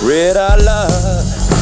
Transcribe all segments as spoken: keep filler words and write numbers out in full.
Radar love.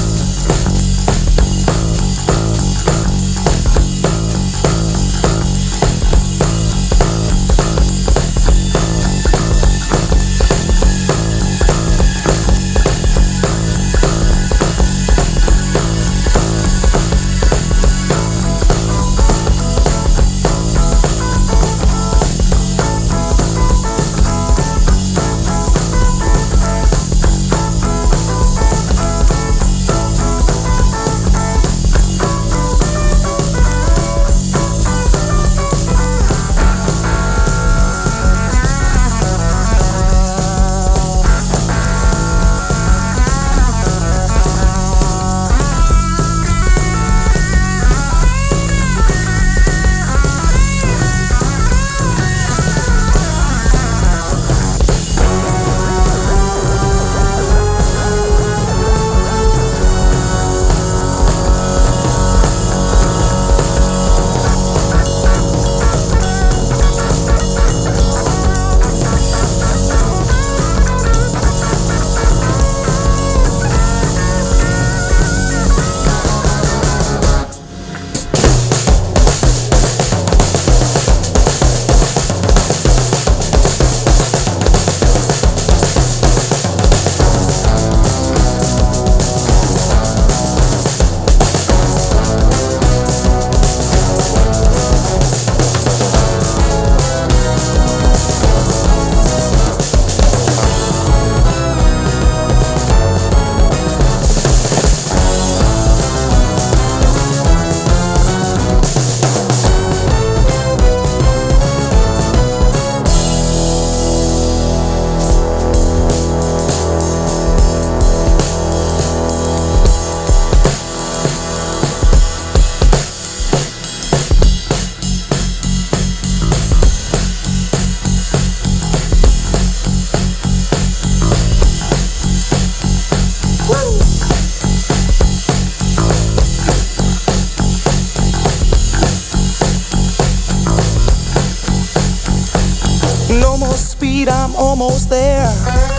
I'm almost there.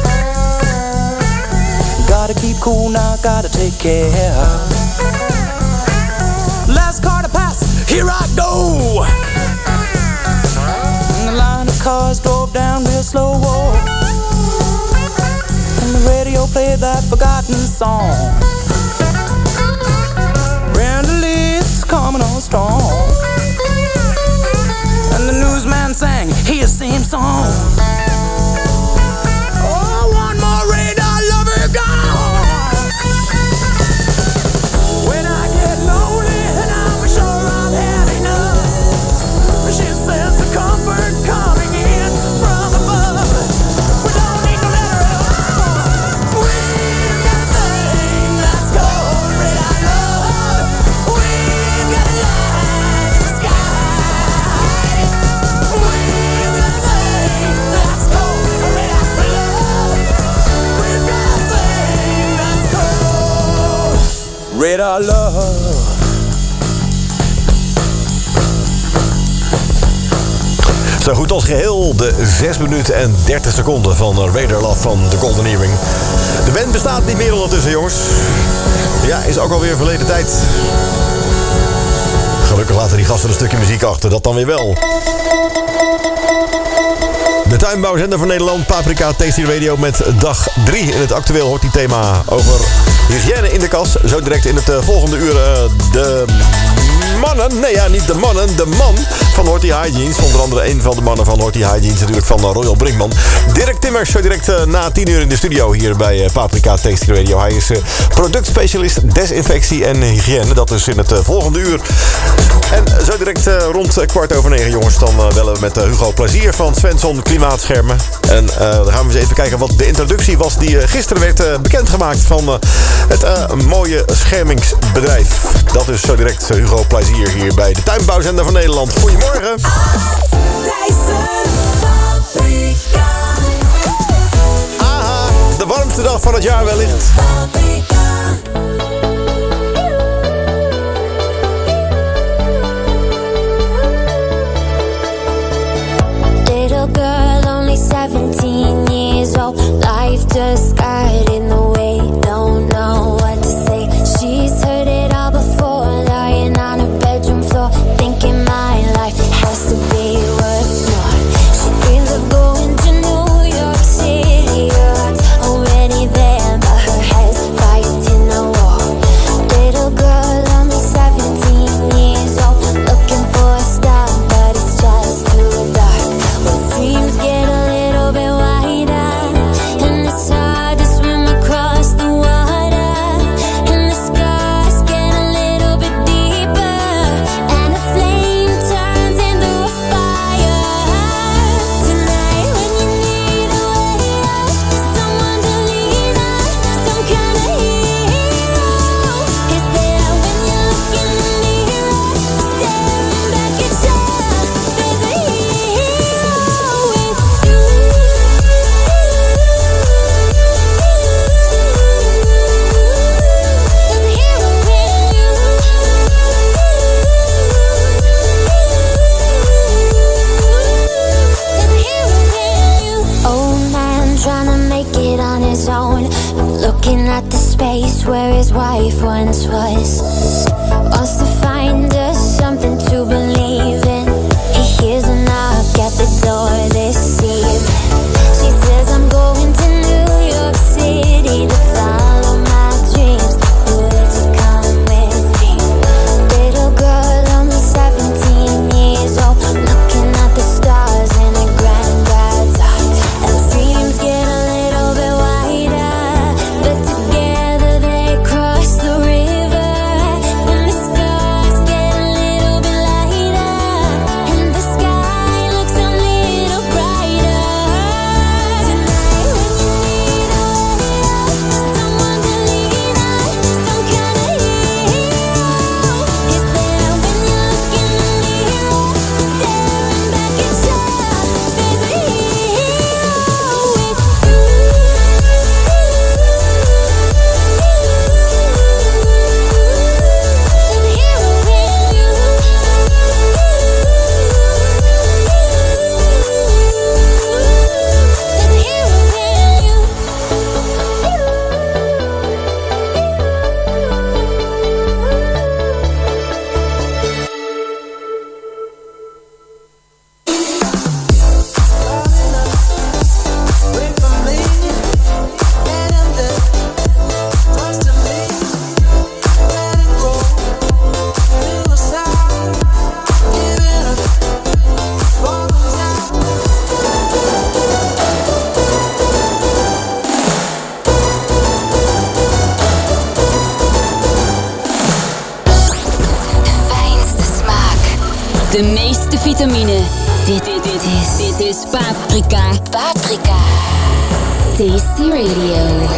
Gotta keep cool now, gotta take care. Last car to pass, here I go. And the line of cars drove down real slow. And the radio played that forgotten song. Brenda Lee's coming on strong. And the newsman sang his same song. Oh, one more radar lover gone. When I get lonely and I'm sure I've had enough, she says the comfort coming in from above. We don't need no letter at all. We've got a thing that's called radar love. We've got a light in the sky. We've got a thing that's called radar love. We've got a thing that's called radar love. Zo goed als geheel de zes minuten en dertig seconden van Radar Love van The Golden Earring. De band bestaat niet meer ondertussen, jongens. Ja, is ook alweer verleden tijd. Gelukkig laten die gasten een stukje muziek achter, dat dan weer wel. De tuinbouwzender van Nederland, Paprika Tasty Radio met dag drie. In het actueel hoort die thema over hygiëne in de kas. Zo direct in het uh, volgende uur uh, de mannen, nee ja, niet de mannen, de man van Horty Hygienes. Onder andere een van de mannen van Horty Hygienes, natuurlijk van uh, Royal Brinkman. Dirk Timmers, zo direct uh, na tien uur in de studio hier bij uh, Paprika Tasty Radio. Hij is uh, productspecialist desinfectie en hygiëne. Dat is in het uh, volgende uur. En zo direct uh, rond uh, kwart over negen, jongens, dan uh, bellen we met uh, Hugo Plezier van Svensson Klimaatschermen. En uh, dan gaan we eens even kijken wat de introductie was die uh, gisteren werd uh, bekendgemaakt van uh, het uh, mooie schermingsbedrijf. Dat is zo direct uh, Hugo Plezier hier bij de tuinbouwzender van Nederland. Goedemorgen. Aha, de warmste dag van het jaar wellicht. Little girl, only seventeen years old. Life just got in the way. No at the space where his wife once was. Wants to find us something to believe in. He hears a knock at the door this evening. She says, I'm going to New York City to follow my dreams. Would you come with me? Little girl, only seventeen years old, looking at the stars in her granddad's eyes. And dreams get a little bit wider, but together they cross the river. And the stars get a little bit lighter, and the sky looks a little brighter. Tonight when you need a hero, someone to lean on, some kind of hero. Is there when you look in the mirror, staring back at you? There's a hero with you. There's a hero in you. There's a hero in you. Fijnste smaak. De meeste vitamine. Dit, dit, dit is. Dit is Paprika. Paprika. Tasty Radio.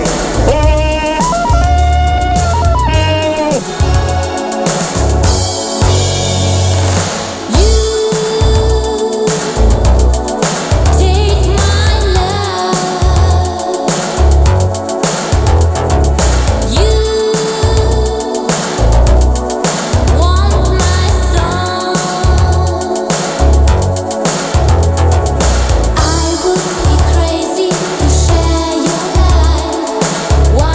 Take my love. You want my song. I would be crazy to share your life.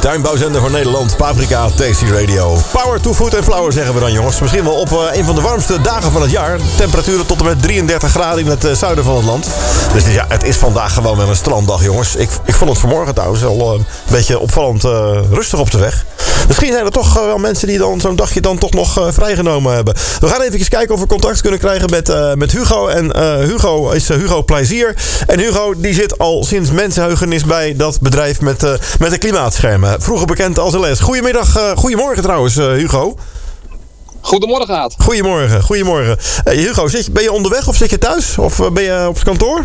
tuinbouwzender van Nederland, Paprika Tasty Radio. Power to food and flower zeggen we dan, jongens. Misschien wel op uh, een van de warmste dagen van het jaar. Temperaturen tot en met drieëndertig graden in het uh, zuiden van het land. Dus ja, het is vandaag gewoon wel een stranddag, jongens. Ik, ik vond het vanmorgen trouwens al uh, een beetje opvallend uh, rustig op de weg. Misschien zijn er toch uh, wel mensen die dan zo'n dagje dan toch nog uh, vrijgenomen hebben. We gaan even kijken of we contact kunnen krijgen met, uh, met Hugo. En uh, Hugo is uh, Hugo Plezier. En Hugo die zit al sinds mensenheugenis bij dat bedrijf met, uh, met de klimaatschermen. Vroeger bekend als L S. Goedemiddag, uh, goedemorgen trouwens, uh, Hugo. Goedemorgen, Aad. Goedemorgen, goedemorgen. Uh, Hugo, zit je, ben je onderweg of zit je thuis? Of uh, ben je op het kantoor?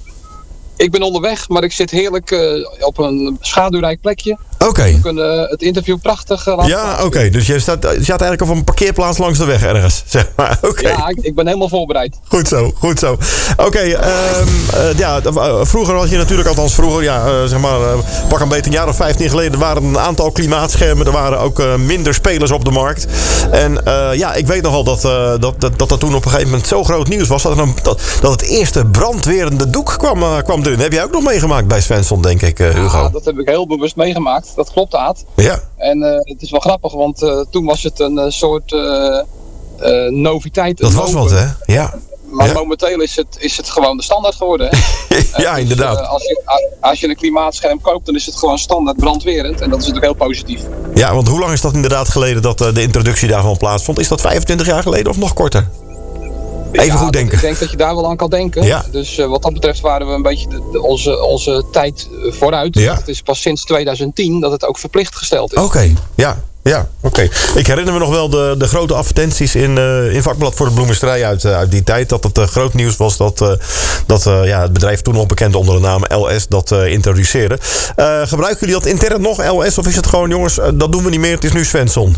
Ik ben onderweg, maar ik zit heerlijk uh, op een schaduwrijk plekje. Oké. Okay. We kunnen het interview prachtig uh, laten. Ja, oké. Okay. Dus je staat, je staat eigenlijk op een parkeerplaats langs de weg ergens, zeg maar. Okay. Ja, ik, ik ben helemaal voorbereid. Goed zo, goed zo. Oké, okay, um, uh, ja, uh, vroeger had je natuurlijk, althans vroeger, ja, uh, zeg maar, uh, pak een beetje een jaar of vijftien geleden, er waren een aantal klimaatschermen, er waren ook uh, minder spelers op de markt. En uh, ja, ik weet nogal dat, uh, dat, dat, dat dat toen op een gegeven moment zo groot nieuws was, dat, er een, dat, dat het eerste brandwerende doek kwam, uh, kwam erin. Heb jij ook nog meegemaakt bij Svensson, denk ik, uh, Hugo? Ja, dat heb ik heel bewust meegemaakt. Dat klopt, Aad. Ja. En uh, het is wel grappig, want uh, toen was het een uh, soort uh, uh, noviteit. Dat was wat, hè? Ja. Maar ja. momenteel is het, is het gewoon de standaard geworden. Hè? Ja, dus, inderdaad. Uh, als, je, als je een klimaatscherm koopt, dan is het gewoon standaard brandwerend. En dat is natuurlijk heel positief. Ja, want hoe lang is dat inderdaad geleden dat uh, de introductie daarvan plaatsvond? Is dat vijfentwintig jaar geleden of nog korter? Even ja, goed denken. Ik denk dat je daar wel aan kan denken. Ja. Dus uh, wat dat betreft waren we een beetje de, de, onze, onze tijd uh, vooruit. Ja. Het is pas sinds tweeduizend tien dat het ook verplicht gesteld is. Oké, okay. ja. Ja, oké. Okay. Ik herinner me nog wel de, de grote advertenties in, uh, in Vakblad voor de Bloemenstrij uit, uh, uit die tijd. Dat het uh, groot nieuws was dat, uh, dat uh, ja, het bedrijf toen nog bekend onder de naam L S dat uh, introduceerde. Uh, gebruiken jullie dat intern nog, L S? Of is het gewoon, jongens, uh, dat doen we niet meer, het is nu Svensson?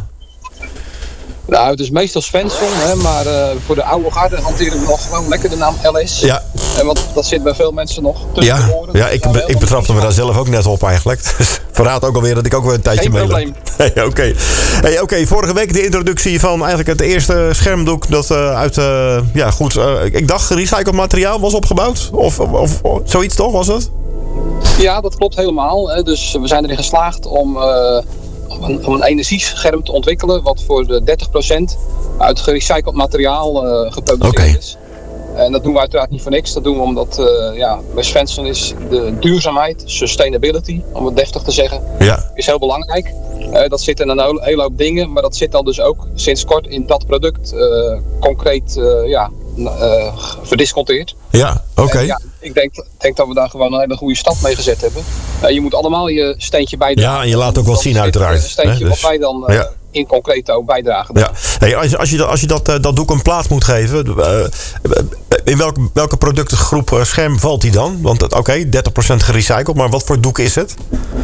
Nou, het is meestal Svensson, hè, maar uh, voor de oude garde hanteren we nog gewoon lekker de naam L S. Ja. En want dat zit bij veel mensen nog tussen ja, de oren. Ja, ik, be, ik betrapte me daar zelf ook net op eigenlijk. Dus verraad ook alweer dat ik ook weer een tijdje mee loop. Geen probleem. Hey, Oké, okay. hey, okay. Vorige week de introductie van eigenlijk het eerste schermdoek dat uh, uit, uh, ja goed, uh, ik dacht gerecycled materiaal was opgebouwd. Of, of, of zoiets toch, was het? Ja, dat klopt helemaal. Hè. Dus we zijn erin geslaagd om... Uh, Om een, om een energiescherm te ontwikkelen wat voor de dertig procent uit gerecycled materiaal uh, geproduceerd okay. is. En dat doen we uiteraard niet voor niks. Dat doen we omdat uh, ja, bij Svensson is de duurzaamheid, sustainability, om het deftig te zeggen, ja. is heel belangrijk. Uh, dat zit in een hele hoop dingen, maar dat zit dan dus ook sinds kort in dat product uh, concreet uh, ja, uh, verdisconteerd. Ja, oké. Okay. Ja, ik denk, denk dat we daar gewoon een hele goede stap mee gezet hebben. Uh, je moet allemaal je steentje bijdragen. Ja, en je laat ook wat zien uiteraard. Een steentje hè, dus, wat wij dan uh, ja. in concreto bijdragen. Ja. Hey, als, als je, dat, als je dat, dat doek een plaats moet geven, uh, in welke, welke productengroep uh, scherm valt die dan? Want oké, okay, dertig procent gerecycled, maar wat voor doek is het?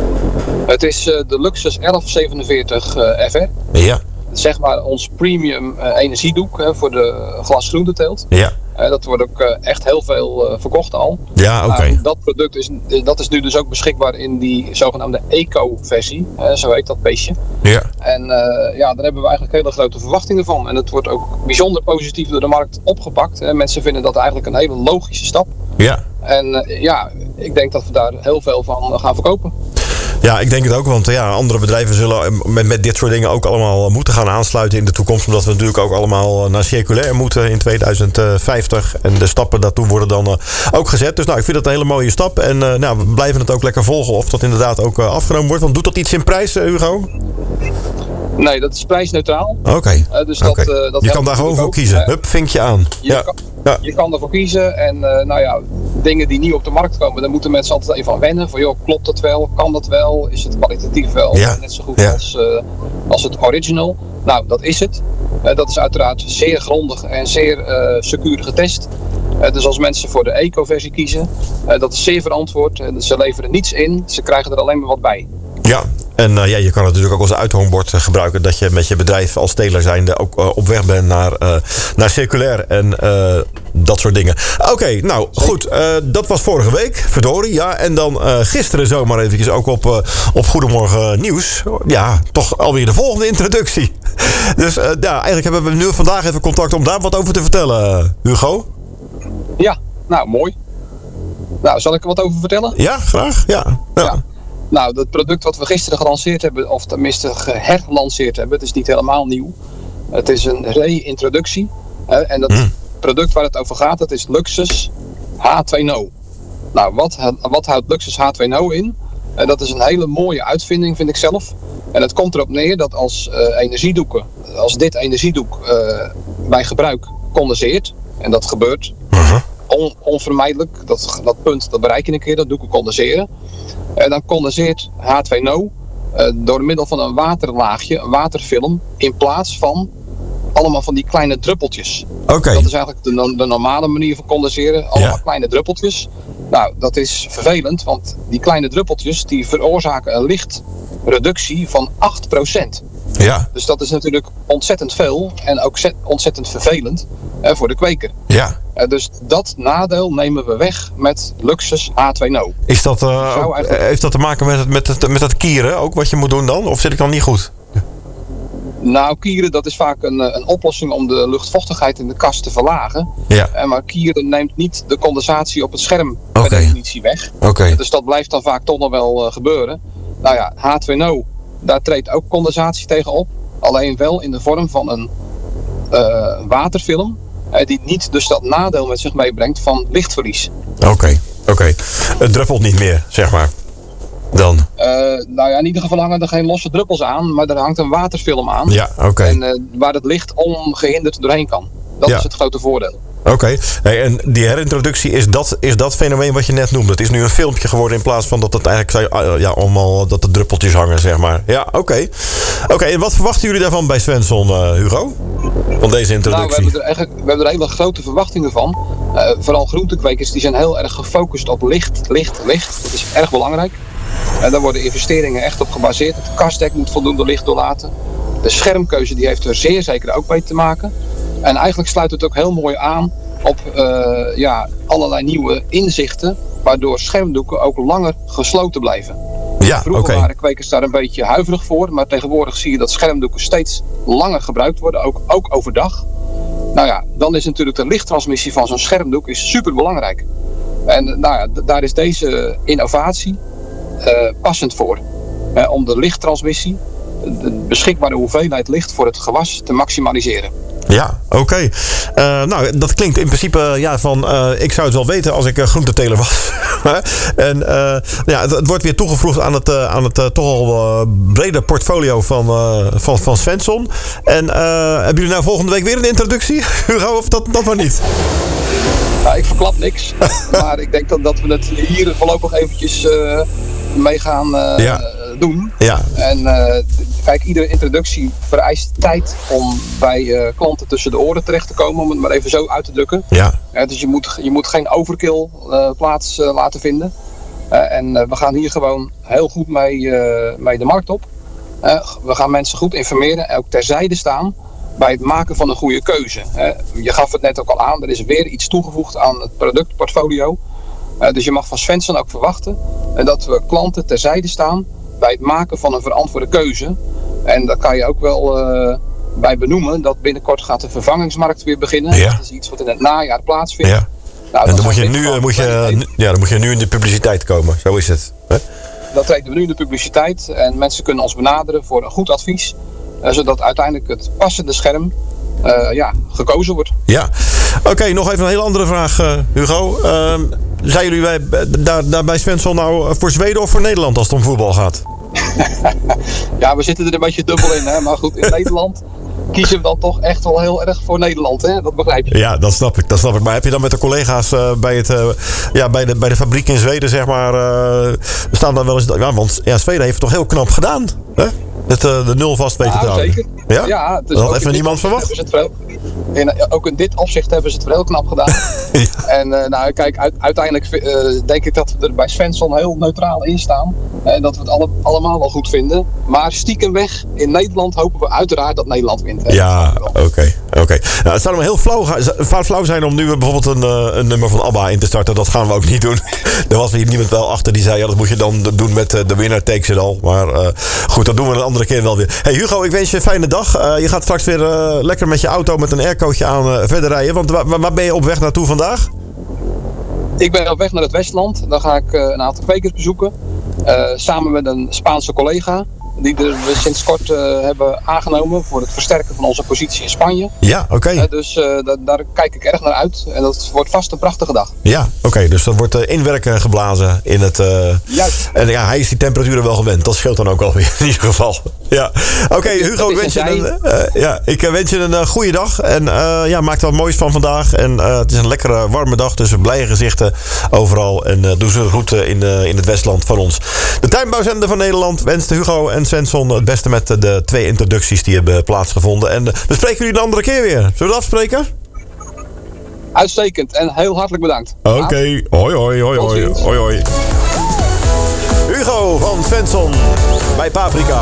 Het is uh, de Luxus elf zevenenveertig uh, F R. Ja. Zeg maar ons premium uh, energiedoek uh, voor de glasgroenteteelt. Ja. Uh, dat wordt ook uh, echt heel veel uh, verkocht al. Ja, oké. Okay. Uh, dat product is, dat is nu dus ook beschikbaar in die zogenaamde eco-versie. Uh, zo heet dat beestje. Ja. En uh, ja, daar hebben we eigenlijk hele grote verwachtingen van. En het wordt ook bijzonder positief door de markt opgepakt. Uh, mensen vinden dat eigenlijk een hele logische stap. Ja. En uh, ja, ik denk dat we daar heel veel van gaan verkopen. Ja, ik denk het ook, want ja, andere bedrijven zullen met, met dit soort dingen ook allemaal moeten gaan aansluiten in de toekomst. Omdat we natuurlijk ook allemaal naar circulair moeten in tweeduizend vijftig. En de stappen daartoe worden dan uh, ook gezet. Dus nou, ik vind dat een hele mooie stap. En uh, nou, we blijven het ook lekker volgen of dat inderdaad ook uh, afgenomen wordt. Want doet dat iets in prijs, uh, Hugo? Nee, dat is prijsneutraal. Oké. Okay. Uh, dus okay. dat, uh, dat je kan daar gewoon voor kiezen. Hup, vinkje aan. Je, ja. kan, ja. je kan ervoor kiezen. En uh, nou ja, dingen die nieuw op de markt komen, daar moeten mensen altijd even aan wennen. Van joh, klopt dat wel? Kan dat wel? Is het kwalitatief wel? Ja. Net zo goed ja. als, uh, als het original. Nou, dat is het. Uh, dat is uiteraard zeer grondig en zeer uh, secuur getest. Uh, dus als mensen voor de eco-versie kiezen, uh, dat is zeer verantwoord. Uh, ze leveren niets in, ze krijgen er alleen maar wat bij. Ja, en uh, ja, je kan het natuurlijk ook als uithangbord uh, gebruiken dat je met je bedrijf als teler zijnde ook uh, op weg bent naar, uh, naar circulair en uh, dat soort dingen. Oké, okay, nou goed, uh, dat was vorige week, verdorie, ja. En dan uh, gisteren zomaar eventjes ook op, uh, op Goedemorgen Nieuws. Ja, toch alweer de volgende introductie. Dus uh, ja, eigenlijk hebben we nu vandaag even contact om daar wat over te vertellen, Hugo. Ja, nou mooi. Nou, zal ik er wat over vertellen? Ja, graag, ja. ja. ja. Nou, dat product wat we gisteren gelanceerd hebben, of tenminste geherlanceerd hebben, het is niet helemaal nieuw. Het is een re-introductie. Uh, en dat mm. product waar het over gaat, dat is Luxus H twee nul. Nou, wat, wat houdt Luxus H twee nul in? Uh, dat is een hele mooie uitvinding, vind ik zelf. En het komt erop neer dat als uh, energiedoeken, als dit energiedoek uh, bij gebruik condenseert, en dat gebeurt uh-huh. on, onvermijdelijk, dat, dat punt dat bereik je een keer, dat doeken condenseren. En dan condenseert H twee nul uh, door middel van een waterlaagje, een waterfilm, in plaats van allemaal van die kleine druppeltjes. Okay. Dat is eigenlijk de, de normale manier van condenseren, allemaal ja. kleine druppeltjes. Nou, dat is vervelend, want die kleine druppeltjes die veroorzaken een lichtreductie van acht procent. Ja. Dus dat is natuurlijk ontzettend veel en ook ontzettend vervelend eh, voor de kweker. Ja. Uh, dus dat nadeel nemen we weg met Luxus H twee nul. Is dat, uh, ook, eigenlijk... Heeft dat te maken met, het, met, het, met dat kieren ook, wat je moet doen dan? Of zit ik dan niet goed? Nou, kieren, dat is vaak een, een oplossing om de luchtvochtigheid in de kast te verlagen. Ja. Uh, maar kieren neemt niet de condensatie op het scherm okay. per definitie weg. Okay. Dus dat blijft dan vaak toch nog wel uh, gebeuren. Nou ja, H twee nul, daar treedt ook condensatie tegen op. Alleen wel in de vorm van een uh, waterfilm. Uh, die niet dus dat nadeel met zich meebrengt van lichtverlies. Oké, okay. oké. Okay. Het druppelt niet meer, zeg maar. Dan? Uh, nou ja, in ieder geval hangen er geen losse druppels aan, maar er hangt een waterfilm aan. Ja, oké. Okay. En uh, waar het licht ongehinderd doorheen kan. Dat ja. is het grote voordeel. Oké, okay. hey, en die herintroductie, is dat, is dat fenomeen wat je net noemde? Het is nu een filmpje geworden in plaats van dat het eigenlijk uh, ja, allemaal dat de druppeltjes hangen, zeg maar. Ja, oké. Okay. Oké, okay, en wat verwachten jullie daarvan bij Svensson, uh, Hugo? Van deze introductie? Nou, we hebben er, eigenlijk, we hebben er hele grote verwachtingen van. Uh, vooral groentekwekers, die zijn heel erg gefocust op licht, licht, licht. Dat is erg belangrijk. En daar worden investeringen echt op gebaseerd. Het kastdek moet voldoende licht doorlaten. De schermkeuze die heeft er zeer zeker ook mee te maken. En eigenlijk sluit het ook heel mooi aan op uh, ja, allerlei nieuwe inzichten, waardoor schermdoeken ook langer gesloten blijven. Ja, Vroeger okay. waren kwekers daar een beetje huiverig voor, maar tegenwoordig zie je dat schermdoeken steeds langer gebruikt worden, ook, ook overdag. Nou ja, dan is natuurlijk de lichttransmissie van zo'n schermdoek is super belangrijk. En nou ja, d- daar is deze innovatie uh, passend voor. Uh, om de lichttransmissie, de beschikbare hoeveelheid licht voor het gewas te maximaliseren. Ja, oké. Okay. Uh, nou, dat klinkt in principe ja, van... Uh, ik zou het wel weten als ik uh, groenteteler was. en uh, ja, het, het wordt weer toegevoegd aan het, uh, aan het uh, toch al uh, brede portfolio van, uh, van, van Svensson. En uh, hebben jullie nou volgende week weer een introductie? Hugo, of dat, dat maar niet? Nou, ik verklap niks. maar ik denk dat, dat we het hier voorlopig eventjes uh, mee gaan uh, ja. doen. Ja. En uh, kijk, iedere introductie vereist tijd om bij uh, klanten tussen de oren terecht te komen, om het maar even zo uit te drukken. Ja. Uh, dus je moet, je moet geen overkill uh, plaats uh, laten vinden. Uh, en uh, we gaan hier gewoon heel goed mee, uh, mee de markt op. Uh, we gaan mensen goed informeren en ook terzijde staan bij het maken van een goede keuze. Uh, je gaf het net ook al aan, er is weer iets toegevoegd aan het productportfolio. Uh, dus je mag van Svensson ook verwachten uh, dat we klanten terzijde staan bij het maken van een verantwoorde keuze. En daar kan je ook wel uh, bij benoemen dat binnenkort gaat de vervangingsmarkt weer beginnen. Ja. Dat is iets wat in het najaar plaatsvindt. Ja. Nou, en dan moet je, nu, moet, je, ja, dan moet je nu in de publiciteit komen. Zo is het. Hè? Dan treden we nu in de publiciteit en mensen kunnen ons benaderen voor een goed advies. Uh, zodat uiteindelijk het passende scherm uh, ja, gekozen wordt. Ja, oké, okay, nog even een hele andere vraag, uh, Hugo. Uh, zijn jullie bij, daar, daar bij Svensson nou voor Zweden of voor Nederland als het om voetbal gaat? Ja, we zitten er een beetje dubbel in, hè? Maar goed, in Nederland kiezen we dan toch echt wel heel erg voor Nederland, hè? Dat begrijp je. Ja, dat snap ik, dat snap ik. Maar heb je dan met de collega's uh, bij, het, uh, ja, bij, de, bij de fabriek in Zweden, zeg maar, uh, staan dan wel eens... Ja, want ja, Zweden heeft het toch heel knap gedaan, hè? Het, uh, de nul vast weten ja, te houden. Zeker. Ja, ja dus dat had even niemand verwacht. Veel, in, ook in dit opzicht hebben ze het heel knap gedaan. ja. En uh, nou, kijk, uit, uiteindelijk uh, denk ik dat we er bij Svensson heel neutraal in staan. En dat we het alle, allemaal wel goed vinden. Maar stiekem weg, in Nederland hopen we uiteraard dat Nederland wint. Hè? Ja, oké. Okay, okay. nou, het zou hem heel flauw, flauw zijn om nu bijvoorbeeld een, een nummer van ABBA in te starten. Dat gaan we ook niet doen. Er was hier niemand wel achter die zei, ja, dat moet je dan doen met de winner takes it all. Maar uh, goed, dat doen we een andere keer wel weer. Hey Hugo, ik wens je een fijne dag. Uh, je gaat straks weer uh, lekker met je auto met een aircootje aan uh, verder rijden. Want waar, waar ben je op weg naartoe vandaag? Ik ben op weg naar het Westland. Dan ga ik uh, een aantal kwekers bezoeken. Uh, samen met een Spaanse collega. Die er we sinds kort uh, hebben aangenomen voor het versterken van onze positie in Spanje. Ja, oké. Okay. Uh, dus uh, da- daar kijk ik erg naar uit. En dat wordt vast een prachtige dag. Ja, oké. Okay. Dus dat wordt uh, inwerken geblazen in het... Uh... Juist. En ja, hij is die temperaturen wel gewend. Dat scheelt dan ook wel weer in ieder geval. Ja. Oké, okay, Hugo, ik wens je een, uh, ja, ik wens je een uh, goede dag. En uh, ja, maak er wat moois van vandaag. En uh, het is een lekkere warme dag. Dus blije gezichten overal. En uh, doe ze goed uh, in, uh, in het Westland van ons. De tuinbouwzender van Nederland wenst Hugo en Svensson het beste met de twee introducties die hebben plaatsgevonden. En we spreken jullie een andere keer weer. Zullen we dat afspreken? Uitstekend en heel hartelijk bedankt. Oké, okay. hoi hoi hoi hoi hoi hoi. Hugo van Svensson bij Paprika.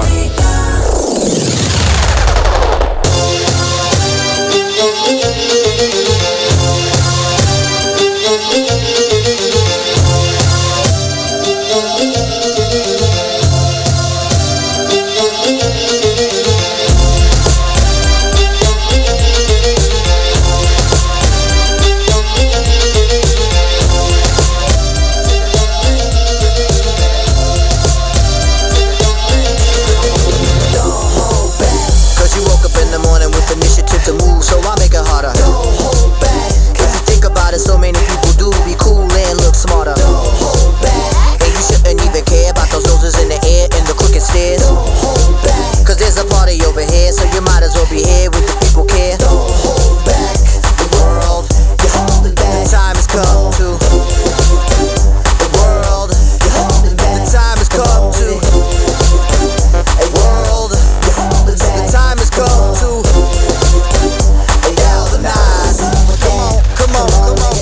To move, so I make it harder. Don't hold back. If you think about it, so many people do be cool and look smarter. Don't hold back. And you shouldn't even care about those noses in the air and the crooked stairs. Don't hold back. Cause there's a party over here, so you might as well be here with the people care. Don't hold back. The world, you're holding back. The time has come to. The world, you're holding back. The time has come to. A world, you're holding back. The time has come to. Come on, come on.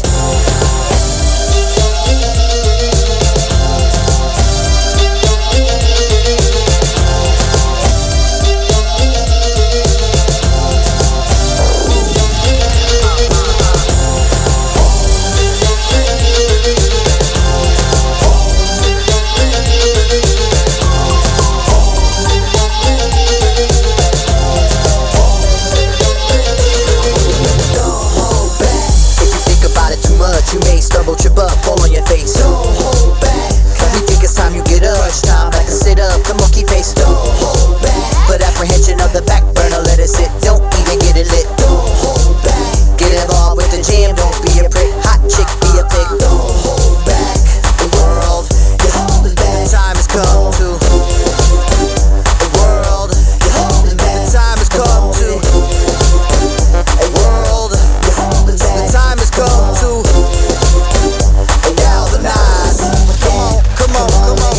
You may stumble, trip up, fall on your face. Don't hold back. We think it's time you get up. Crunch time, like a sit up, the monkey face. Don't hold back. Put apprehension of the back burner, let it sit. Don't even get it lit. Don't hold back. Get involved with the jam, don't be a prick. Hot chick, be a pig. Don't hold back. The world, you're holding back. The time has come to. The world, you're holding back. The time has come to. A world, you're holding back. The time has come to. Come on, come on.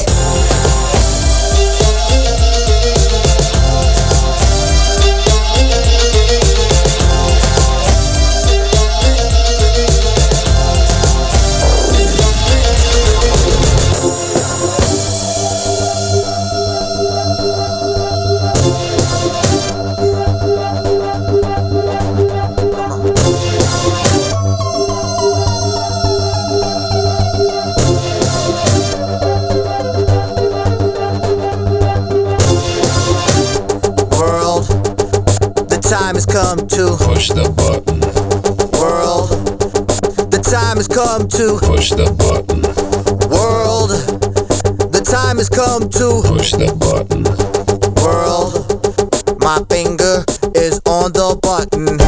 Time has come to push the button. World, the time has come to push the button. World, the time has come to push the button. World, my finger is on the button.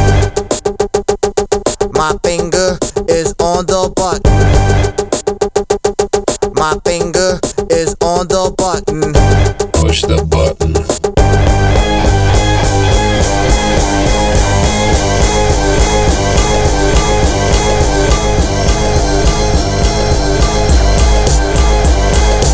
My finger is on the button. My finger is on the button. Push the button.